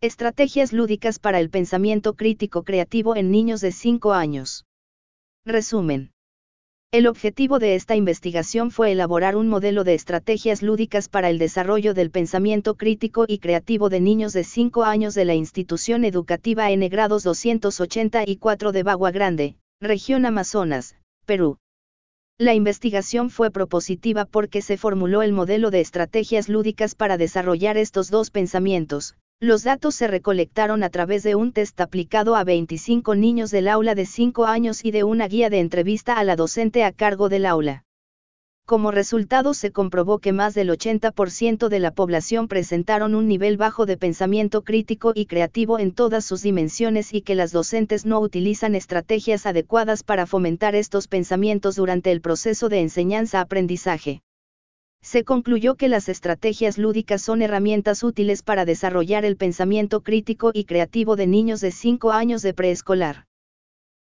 Estrategias lúdicas para el pensamiento crítico creativo en niños de 5 años. Resumen. El objetivo de esta investigación fue elaborar un modelo de estrategias lúdicas para el desarrollo del pensamiento crítico y creativo de niños de 5 años de la institución educativa N Grados 284 de Bagua Grande, región Amazonas, Perú. La investigación fue propositiva porque se formuló el modelo de estrategias lúdicas para desarrollar estos dos pensamientos. Los datos se recolectaron a través de un test aplicado a 25 niños del aula de 5 años y de una guía de entrevista a la docente a cargo del aula. Como resultado se comprobó que más del 80% de la población presentaron un nivel bajo de pensamiento crítico y creativo en todas sus dimensiones y que las docentes no utilizan estrategias adecuadas para fomentar estos pensamientos durante el proceso de enseñanza-aprendizaje. Se concluyó que las estrategias lúdicas son herramientas útiles para desarrollar el pensamiento crítico y creativo de niños de 5 años de preescolar.